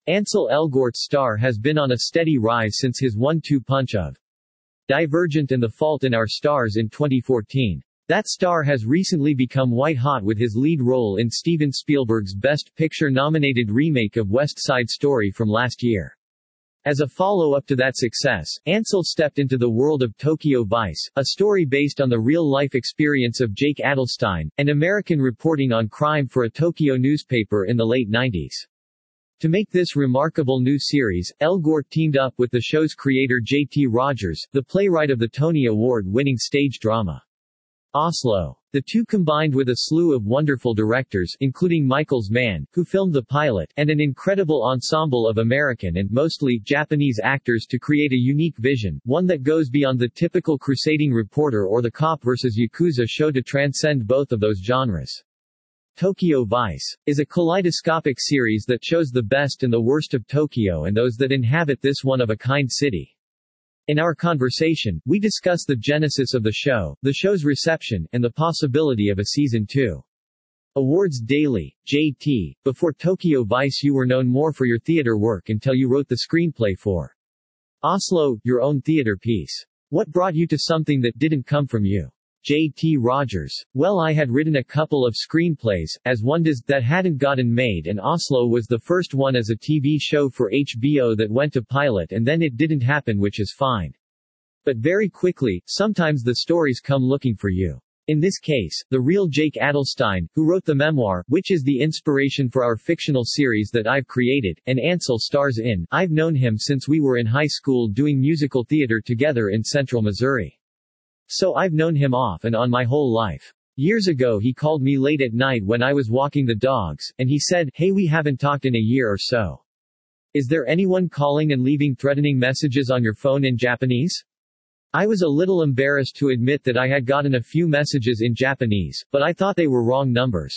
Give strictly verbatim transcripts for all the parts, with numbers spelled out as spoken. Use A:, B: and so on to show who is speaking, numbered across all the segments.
A: Ansel Elgort's star has been on a steady rise since his one two punch of Divergent and The Fault in Our Stars in twenty fourteen. That star has recently become white-hot with his lead role in Steven Spielberg's Best Picture-nominated remake of West Side Story from last year. As a follow-up to that success, Ansel stepped into the world of Tokyo Vice, a story based on the real-life experience of Jake Adelstein, an American reporting on crime for a Tokyo newspaper in the late nineties. To make this remarkable new series, Elgort teamed up with the show's creator J T Rogers, the playwright of the Tony Award-winning stage drama Oslo. The two combined with a slew of wonderful directors, including Michaels Mann, who filmed the pilot, and an incredible ensemble of American and mostly Japanese actors to create a unique vision, one that goes beyond the typical crusading reporter or the cop versus Yakuza show to transcend both of those genres. Tokyo Vice is a kaleidoscopic series that shows the best and the worst of Tokyo and those that inhabit this one-of-a-kind city. In our conversation, we discuss the genesis of the show, the show's reception, and the possibility of a season two. Awards Daily. J T, before Tokyo Vice you were known more for your theater work until you wrote the screenplay for Oslo, your own theater piece. What brought you to something that didn't come from you? J T Rogers. Well, I had written a couple of screenplays, as one does, that hadn't gotten made, and Oslo was the first one as a T V show for H B O that went to pilot, and then it didn't happen, which is fine. But very quickly, sometimes the stories come looking for you. In this case, the real Jake Adelstein, who wrote the memoir, which is the inspiration for our fictional series that I've created, and Ansel stars in. I've known him since we were in high school doing musical theater together in Central Missouri. So I've known him off and on my whole life. Years ago he called me late at night when I was walking the dogs, and he said, "Hey, we haven't talked in a year or so. Is there anyone calling and leaving threatening messages on your phone in Japanese?" I was a little embarrassed to admit that I had gotten a few messages in Japanese, but I thought they were wrong numbers.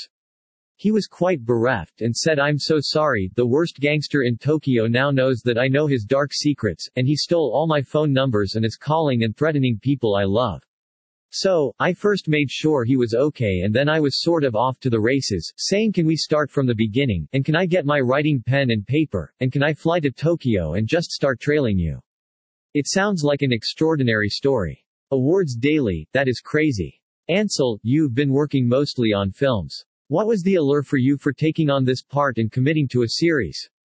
A: He was quite bereft and said, "I'm so sorry, the worst gangster in Tokyo now knows that I know his dark secrets, and he stole all my phone numbers and is calling and threatening people I love." So, I first made sure he was okay, and then I was sort of off to the races, saying, "Can we start from the beginning, and can I get my writing pen and paper, and can I fly to Tokyo and just start trailing you?" It sounds like an extraordinary story. Awards Daily. That is crazy. Ansel, you've been working mostly on films. What was the allure for you for taking on this part and committing to a series?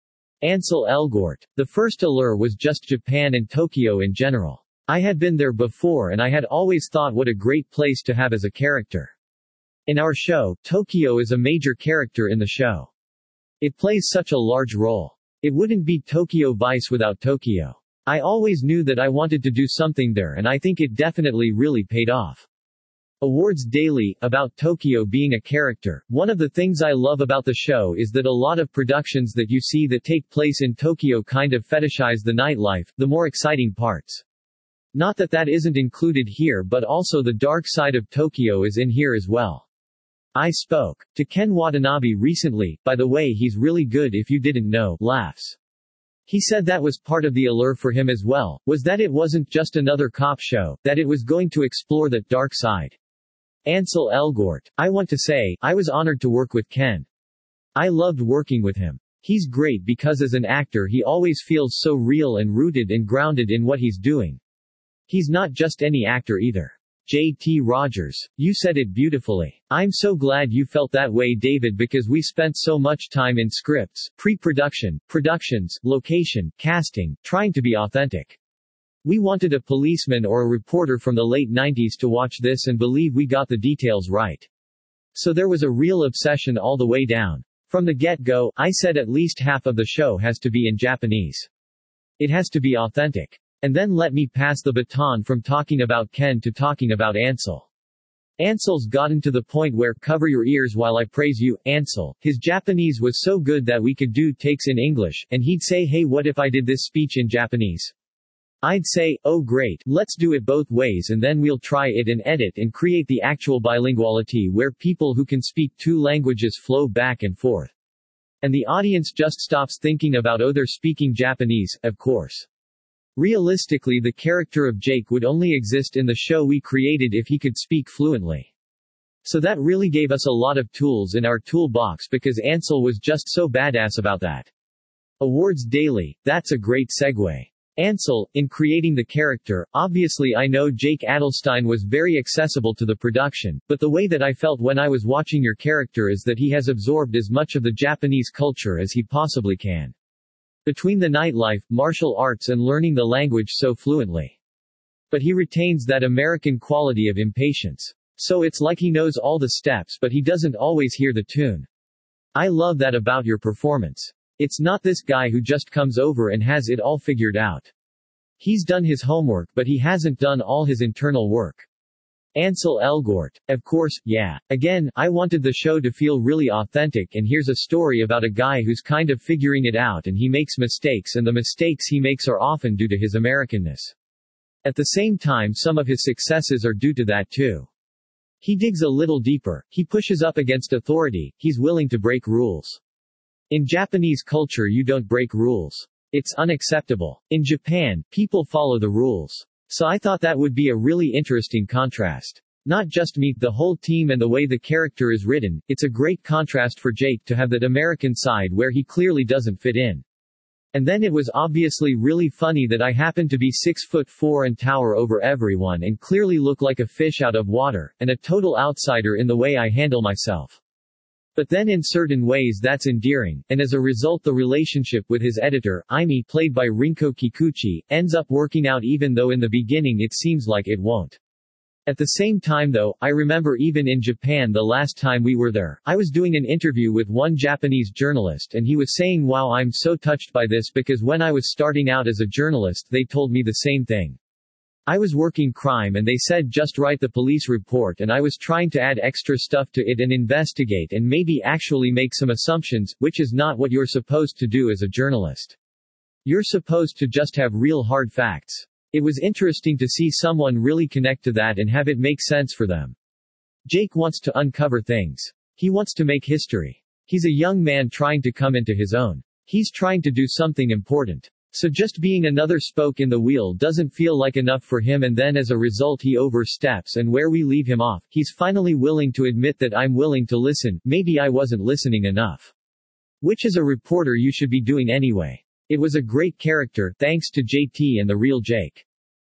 A: Ansel Elgort. The first allure was just Japan and Tokyo in general. I had been there before and I had always thought what a great place to have as a character. In our show, Tokyo is a major character in the show. It plays such a large role. It wouldn't be Tokyo Vice without Tokyo. I always knew that I wanted to do something there, and I think it definitely really paid off. Awards Daily. About Tokyo being a character, one of the things I love about the show is that a lot of productions that you see that take place in Tokyo kind of fetishize the nightlife, the more exciting parts. Not that that isn't included here, but also the dark side of Tokyo is in here as well. I spoke to Ken Watanabe recently, by the way, he's really good if you didn't know, laughs. He said that was part of the allure for him as well, was that it wasn't just another cop show, that it was going to explore that dark side. Ansel Elgort. I want to say, I was honored to work with Ken. I loved working with him. He's great because as an actor he always feels so real and rooted and grounded in what he's doing. He's not just any actor either. J T Rogers. You said it beautifully. I'm so glad you felt that way, David, because we spent so much time in scripts, pre-production, productions, location, casting, trying to be authentic. We wanted a policeman or a reporter from the late nineties to watch this and believe we got the details right. So there was a real obsession all the way down. From the get-go, I said at least half of the show has to be in Japanese. It has to be authentic. And then let me pass the baton from talking about Ken to talking about Ansel. Ansel's gotten to the point where, cover your ears while I praise you, Ansel, his Japanese was so good that we could do takes in English, and he'd say, "Hey, what if I did this speech in Japanese?" I'd say, "Oh great, let's do it both ways and then we'll try it and edit and create the actual bilinguality where people who can speak two languages flow back and forth. And the audience just stops thinking about, oh, they're speaking Japanese, of course." Realistically, the character of Jake would only exist in the show we created if he could speak fluently. So that really gave us a lot of tools in our toolbox because Ansel was just so badass about that. Awards Daily, that's a great segue. Ansel, in creating the character, obviously I know Jake Adelstein was very accessible to the production, but the way that I felt when I was watching your character is that he has absorbed as much of the Japanese culture as he possibly can. Between the nightlife, martial arts and learning the language so fluently. But he retains that American quality of impatience. So it's like he knows all the steps but he doesn't always hear the tune. I love that about your performance. It's not this guy who just comes over and has it all figured out. He's done his homework but he hasn't done all his internal work. Ansel Elgort. Of course, yeah. Again, I wanted the show to feel really authentic and here's a story about a guy who's kind of figuring it out and he makes mistakes and the mistakes he makes are often due to his Americanness. At the same time some of his successes are due to that too. He digs a little deeper, he pushes up against authority, he's willing to break rules. In Japanese culture you don't break rules. It's unacceptable. In Japan, people follow the rules. So I thought that would be a really interesting contrast. Not just me, the whole team and the way the character is written, it's a great contrast for Jake to have that American side where he clearly doesn't fit in. And then it was obviously really funny that I happen to be six foot four and tower over everyone and clearly look like a fish out of water, and a total outsider in the way I handle myself. But then in certain ways that's endearing, and as a result the relationship with his editor, Aimi, played by Rinko Kikuchi, ends up working out even though in the beginning it seems like it won't. At the same time though, I remember even in Japan the last time we were there, I was doing an interview with one Japanese journalist and he was saying wow I'm so touched by this because when I was starting out as a journalist they told me the same thing. I was working crime and they said just write the police report and I was trying to add extra stuff to it and investigate and maybe actually make some assumptions, which is not what you're supposed to do as a journalist. You're supposed to just have real hard facts. It was interesting to see someone really connect to that and have it make sense for them. Jake wants to uncover things. He wants to make history. He's a young man trying to come into his own. He's trying to do something important. So just being another spoke in the wheel doesn't feel like enough for him and then as a result he oversteps and where we leave him off, he's finally willing to admit that I'm willing to listen, maybe I wasn't listening enough. Which as a reporter you should be doing anyway. It was a great character, thanks to J T and the real Jake.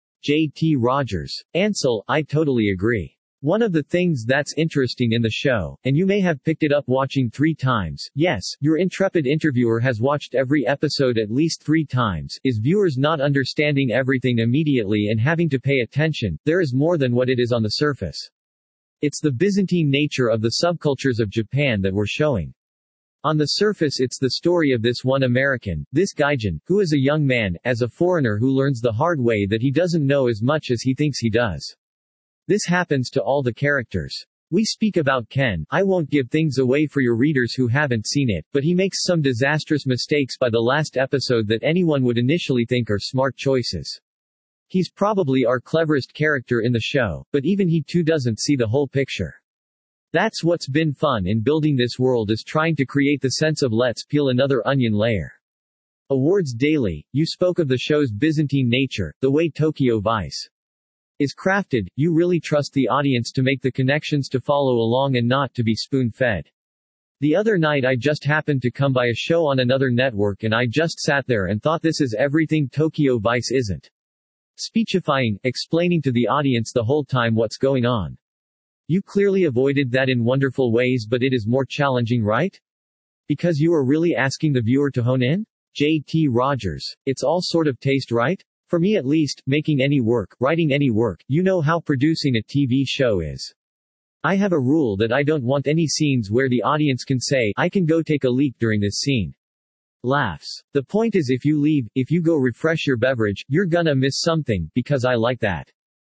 A: J T Rogers. Ansel, I totally agree. One of the things that's interesting in the show, and you may have picked it up watching three times, yes, your intrepid interviewer has watched every episode at least three times, is viewers not understanding everything immediately and having to pay attention. There is more than what it is on the surface. It's the Byzantine nature of the subcultures of Japan that we're showing. On the surface it's the story of this one American, this Gaijin, who is a young man, as a foreigner who learns the hard way that he doesn't know as much as he thinks he does. This happens to all the characters. We speak about Ken, I won't give things away for your readers who haven't seen it, but he makes some disastrous mistakes by the last episode that anyone would initially think are smart choices. He's probably our cleverest character in the show, but even he too doesn't see the whole picture. That's what's been fun in building this world, is trying to create the sense of let's peel another onion layer. Awards Daily, you spoke of the show's Byzantine nature, the way Tokyo Vice is crafted. You really trust the audience to make the connections to follow along and not to be spoon-fed. The other night I just happened to come by a show on another network and I just sat there and thought this is everything Tokyo Vice isn't. Speechifying, explaining to the audience the whole time what's going on. You clearly avoided that in wonderful ways, but it is more challenging, right? Because you are really asking the viewer to hone in? J T Rogers. It's all sort of taste, right? For me at least, making any work, writing any work, you know how producing a T V show is. I have a rule that I don't want any scenes where the audience can say, I can go take a leak during this scene. Laughs. The point is if you leave, if you go refresh your beverage, you're gonna miss something, because I like that.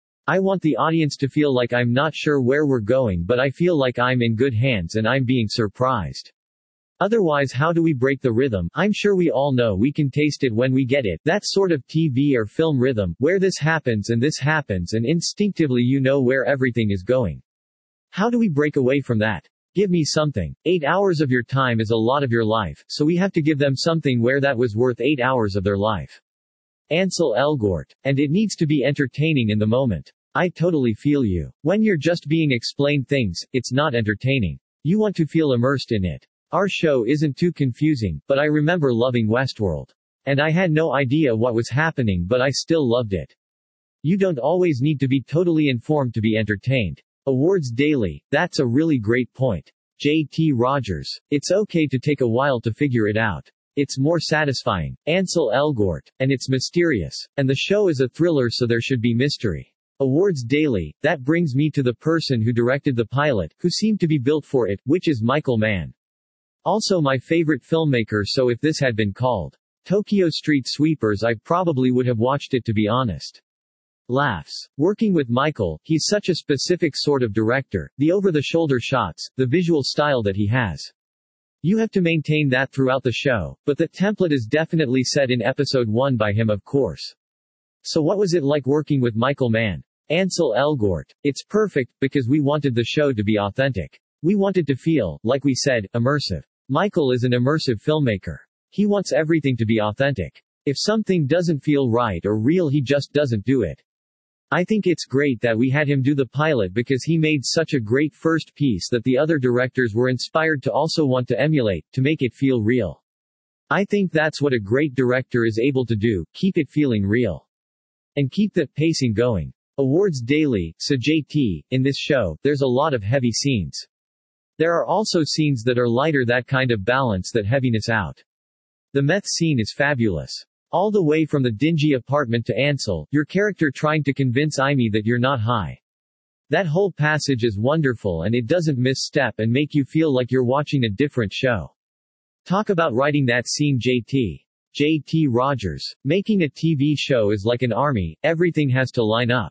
A: I want the audience to feel like I'm not sure where we're going but I feel like I'm in good hands and I'm being surprised. Otherwise how do we break the rhythm? I'm sure we all know we can taste it when we get it, that sort of T V or film rhythm, where this happens and this happens and instinctively you know where everything is going. How do we break away from that? Give me something. Eight hours of your time is a lot of your life, so we have to give them something where that was worth eight hours of their life. Ansel Elgort. And it needs to be entertaining in the moment. I totally feel you. When you're just being explained things, it's not entertaining. You want to feel immersed in it. Our show isn't too confusing, but I remember loving Westworld. And I had no idea what was happening, but I still loved it. You don't always need to be totally informed to be entertained. Awards Daily. That's a really great point. J T Rogers. It's okay to take a while to figure it out. It's more satisfying. Ansel Elgort. And it's mysterious. And the show is a thriller, so there should be mystery. Awards Daily. That brings me to the person who directed the pilot, who seemed to be built for it, which is Michael Mann. Also my favorite filmmaker, so if this had been called Tokyo Street Sweepers, I probably would have watched it, to be honest. Laughs. Working with Michael, he's such a specific sort of director, the over-the-shoulder shots, the visual style that he has. You have to maintain that throughout the show, but the template is definitely set in episode one by him, of course. So what was it like working with Michael Mann? Ansel Elgort. It's perfect, because we wanted the show to be authentic. We wanted to feel, like we said, immersive. Michael is an immersive filmmaker. He wants everything to be authentic. If something doesn't feel right or real, he just doesn't do it. I think it's great that we had him do the pilot, because he made such a great first piece that the other directors were inspired to also want to emulate, to make it feel real. I think that's what a great director is able to do, keep it feeling real. And keep that pacing going. Awards Daily. So J T, in this show, there's a lot of heavy scenes. There are also scenes that are lighter, that kind of balance that heaviness out. The meth scene is fabulous. All the way from the dingy apartment to Ansel, your character trying to convince Amy that you're not high. That whole passage is wonderful, and it doesn't misstep and make you feel like you're watching a different show. Talk about writing that scene, J T. J T Rogers. Making a T V show is like an army, everything has to line up.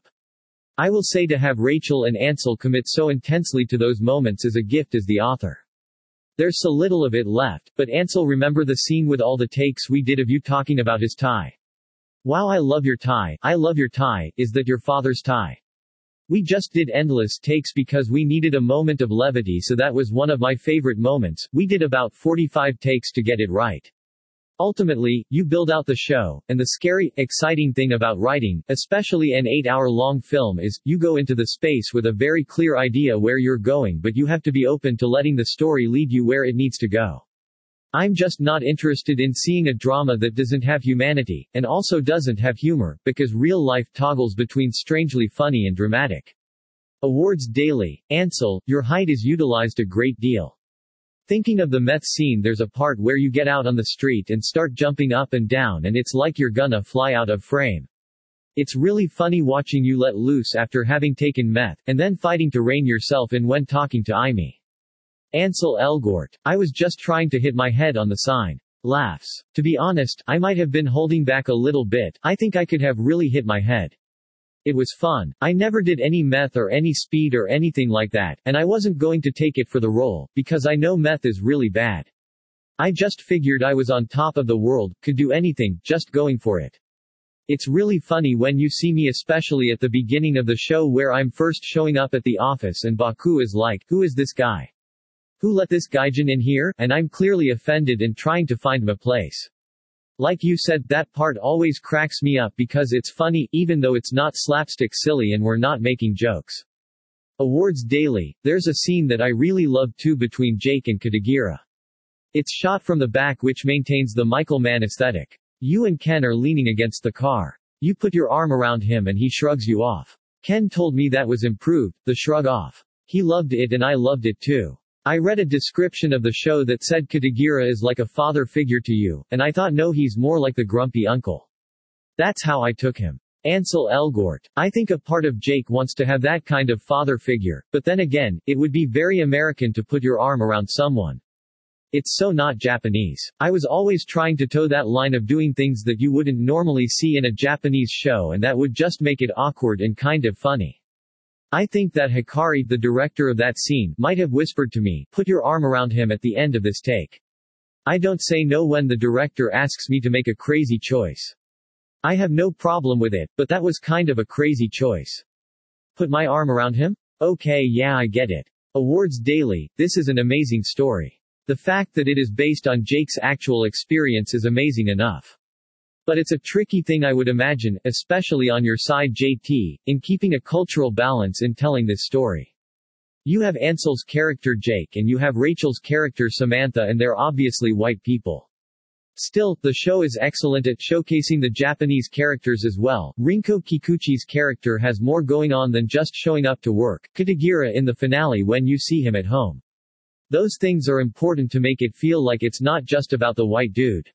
A: I will say, to have Rachel and Ansel commit so intensely to those moments is a gift as the author. There's so little of it left, but Ansel, remember the scene with all the takes we did of you talking about his tie? Wow, I love your tie, I love your tie, is that your father's tie? We just did endless takes because we needed a moment of levity, so that was one of my favorite moments. We did about forty-five takes to get it right. Ultimately, you build out the show, and the scary, exciting thing about writing, especially an eight-hour-long film, is, you go into the space with a very clear idea where you're going, but you have to be open to letting the story lead you where it needs to go. I'm just not interested in seeing a drama that doesn't have humanity, and also doesn't have humor, because real life toggles between strangely funny and dramatic. Awards Daily. Ansel, your height is utilized a great deal. Thinking of the meth scene, there's a part where you get out on the street and start jumping up and down, and it's like you're gonna fly out of frame. It's really funny watching you let loose after having taken meth, and then fighting to rein yourself in when talking to Amy. Ansel Elgort. I was just trying to hit my head on the sign. Laughs. To be honest, I might have been holding back a little bit. I think I could have really hit my head. It was fun. I never did any meth or any speed or anything like that, and I wasn't going to take it for the role, because I know meth is really bad. I just figured I was on top of the world, could do anything, just going for it. It's really funny when you see me, especially at the beginning of the show where I'm first showing up at the office and Baku is like, who is this guy? Who let this gaijin in here? And I'm clearly offended and trying to find my place. Like you said, that part always cracks me up because it's funny, even though it's not slapstick silly and we're not making jokes. Awards Daily. There's a scene that I really love too between Jake and Katagira. It's shot from the back, which maintains the Michael Mann aesthetic. You and Ken are leaning against the car. You put your arm around him and he shrugs you off. Ken told me that was improved, the shrug off. He loved it and I loved it too. I read a description of the show that said Katagira is like a father figure to you, and I thought, no, he's more like the grumpy uncle. That's how I took him. Ansel Elgort. I think a part of Jake wants to have that kind of father figure, but then again, it would be very American to put your arm around someone. It's so not Japanese. I was always trying to toe that line of doing things that you wouldn't normally see in a Japanese show, and that would just make it awkward and kind of funny. I think that Hikari, the director of that scene, might have whispered to me, put your arm around him at the end of this take. I don't say no when the director asks me to make a crazy choice. I have no problem with it, but that was kind of a crazy choice. Put my arm around him? Okay, yeah, I get it. Awards Daily. This is an amazing story. The fact that it is based on Jake's actual experience is amazing enough. But it's a tricky thing, I would imagine, especially on your side, J T, in keeping a cultural balance in telling this story. You have Ansel's character Jake and you have Rachel's character Samantha, and they're obviously white people. Still, the show is excellent at showcasing the Japanese characters as well. Rinko Kikuchi's character has more going on than just showing up to work. Kitagira in the finale when you see him at home. Those things are important to make it feel like it's not just about the white dude.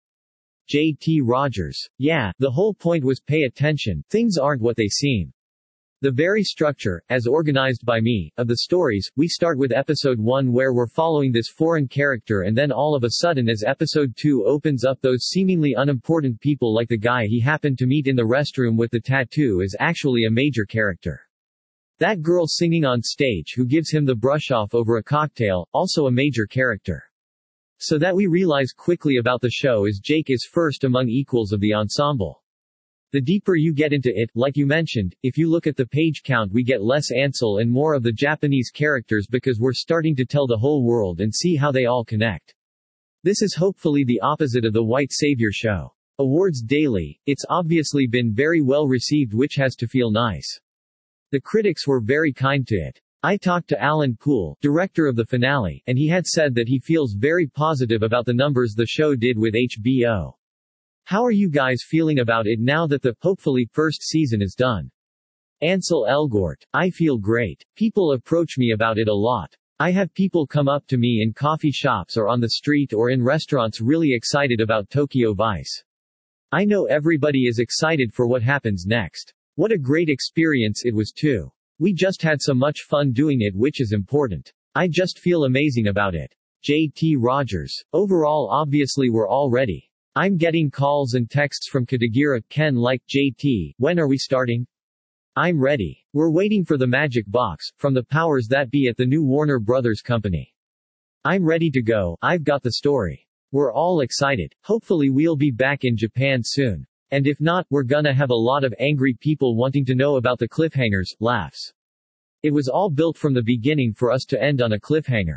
A: J T Rogers. Yeah, the whole point was pay attention, things aren't what they seem. The very structure, as organized by me, of the stories, we start with episode one where we're following this foreign character, and then all of a sudden as episode two opens up, those seemingly unimportant people like the guy he happened to meet in the restroom with the tattoo is actually a major character. That girl singing on stage who gives him the brush off over a cocktail, also a major character. So that we realize quickly about the show is Jake is first among equals of the ensemble. The deeper you get into it, like you mentioned, if you look at the page count we get less Ansel and more of the Japanese characters because we're starting to tell the whole world and see how they all connect. This is hopefully the opposite of the White Savior show. Awards Daily, it's obviously been very well received, which has to feel nice. The critics were very kind to it. I talked to Alan Poole, director of the finale, and he had said that he feels very positive about the numbers the show did with H B O. How are you guys feeling about it now that the, hopefully, first season is done? Ansel Elgort. I feel great. People approach me about it a lot. I have people come up to me in coffee shops or on the street or in restaurants really excited about Tokyo Vice. I know everybody is excited for what happens next. What a great experience it was too. We just had so much fun doing it, which is important. I just feel amazing about it. J T Rogers. Overall, obviously we're all ready. I'm getting calls and texts from Kitagira Ken like, J T, when are we starting? I'm ready. We're waiting for the magic box, from the powers that be at the new Warner Brothers company. I'm ready to go, I've got the story. We're all excited. Hopefully we'll be back in Japan soon. And if not, we're gonna have a lot of angry people wanting to know about the cliffhangers, laughs. It was all built from the beginning for us to end on a cliffhanger.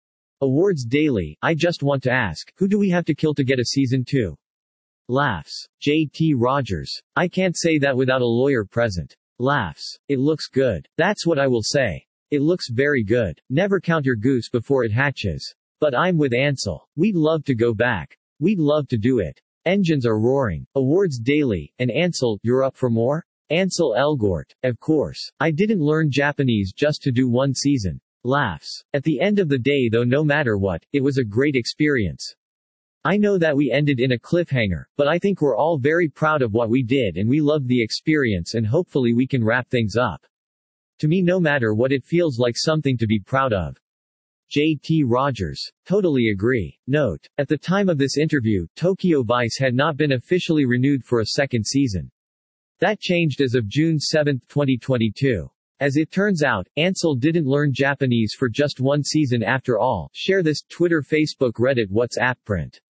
A: Awards Daily, I just want to ask, who do we have to kill to get a season two? Laughs. J T Rogers. I can't say that without a lawyer present. Laughs. It looks good. That's what I will say. It looks very good. Never count your goose before it hatches. But I'm with Ansel. We'd love to go back. We'd love to do it. Engines are roaring. Awards Daily, and Ansel, you're up for more? Ansel Elgort. Of course. I didn't learn Japanese just to do one season. Laughs. At the end of the day though, no matter what, it was a great experience. I know that we ended in a cliffhanger, but I think we're all very proud of what we did and we loved the experience, and hopefully we can wrap things up. To me, no matter what, it feels like something to be proud of. J T Rogers. Totally agree. Note: at the time of this interview, Tokyo Vice had not been officially renewed for a second season. That changed as of June seventh, twenty twenty-two. As it turns out, Ansel didn't learn Japanese for just one season after all. Share this, Twitter, Facebook, Reddit, WhatsApp, print.